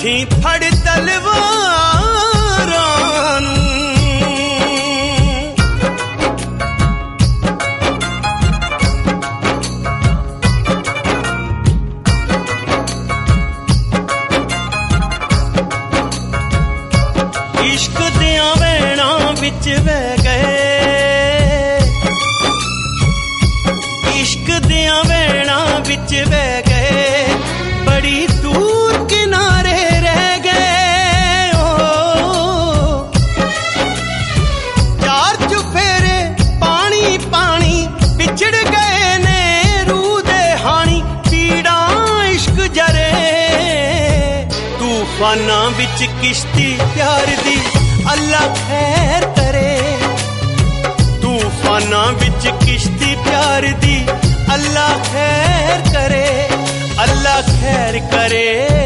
हथीं फड़ तलवारां नूं। इश्क दियां वैणां विच बह गए, इश्क दियां वैणां विच बह गए, बड़ी दूर किनारे रह गए। ओ चार चुफेरे पानी पानी बिछड़ गए ने रूह दे हानी, पीड़ां इश्क जरे। तूफानां विच किश्ती प्यार दी अल्लाह खैर करे, तूफानां विच किश्ती प्यार दी अल्लाह खैर करे, अल्लाह खैर करे,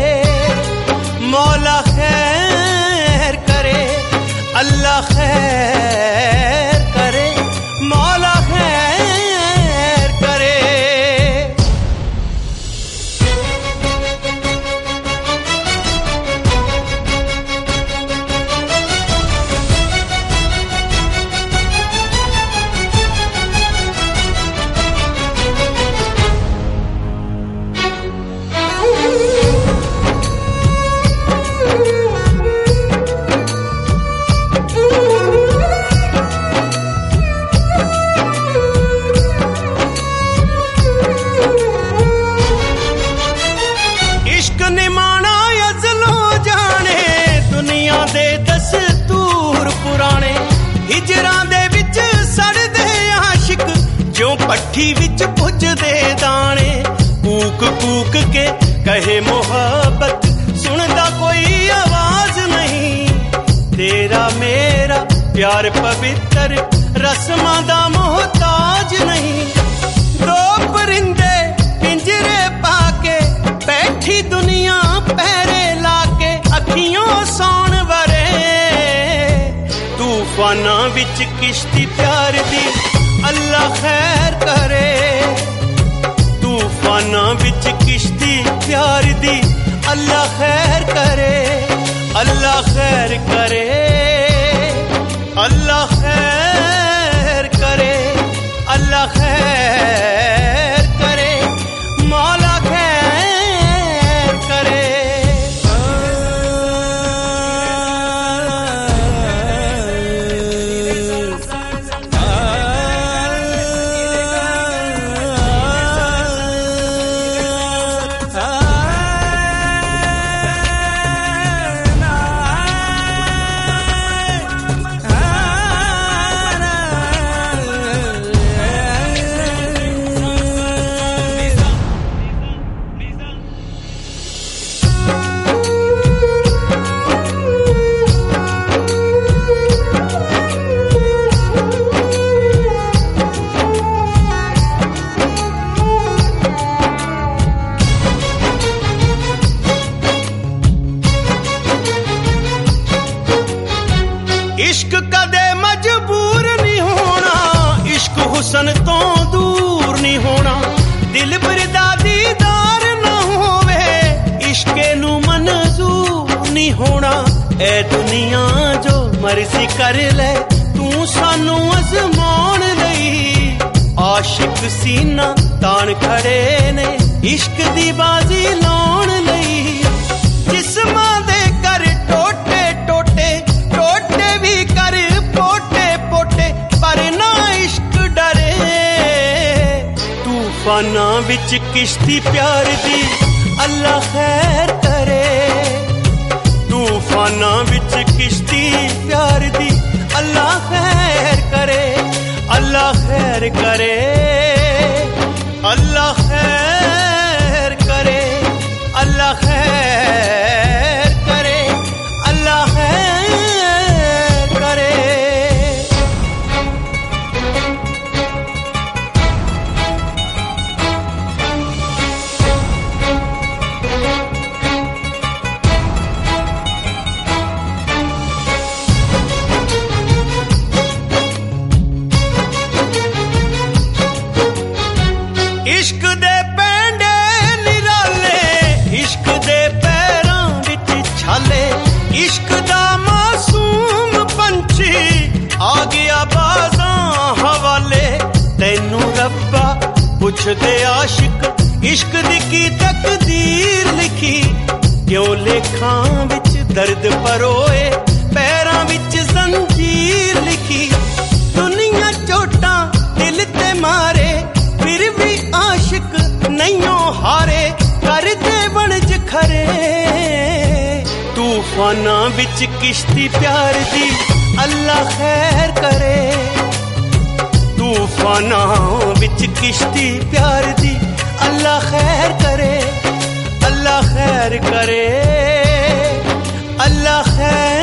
मौला खैर करे, अल्लाह खैर करे, मौला खैर करे। भट्ठी विच भुजदे दाने, कूक कूक के कहे मोहब्बत, सुनदा कोई आवाज नहीं। तेरा मेरा प्यार पवित्र, रस्मां दा मोहताज नहीं। दो परिंदे पिंजरे पाके, बैठी दुनिया पहरे लाके, अखियों सौण वरे। तूफानां विच किश्ती प्यार दी अल्लाह खैर करे, तूफानां विच किश्ती प्यार दी अल्लाह खैर करे, अल्लाह खैर करे, अल्लाह खैर करे, अल्लाह खैर करे, मौला खैर करे। इश्क कदे मजबूर नहीं होना, इश्क हुसन तो दूर नहीं होना, दिल बरदा दीदार ना होवे, इश्के नू मंजूर नहीं होना। ए दुनिया जो मर्जी कर ले, तू सानू अजमाउण लई, आशिक सीना तान खड़े ने, इश्क दी बाजी लाउण लई। जिस्मां दे कर टोटे टोटे, टोटे भी कर पोटे पोटे, पर ना इश्क डरे। तूफानां विच किश्ती प्यार दी अल्लाह खैर करे, तूफानां विच किश्ती प्यार दी अल्लाह खैर करे, अल्लाह खैर करे, अल्लाह खैर करे, अल्लाह खैर करे, अल्लाह खैर करे। इश्क दे पेंडे निराले, इश्क दे पुछदे आशिक इश्क दी की तकदीर लिखी क्यों लेखां विच दर्द परोए पैरां विच जंजीर लिखी दुनिया चोटां दिल ते मारे फिर भी आशिक नैयों हारे करदे बनज खरे तूफाना विच किश्ती प्यार दी अल्लाह खैर करे तूफाना विच किश्ती प्यार दी अल्लाह खैर करे अल्लाह खैर करे अल्लाह खैर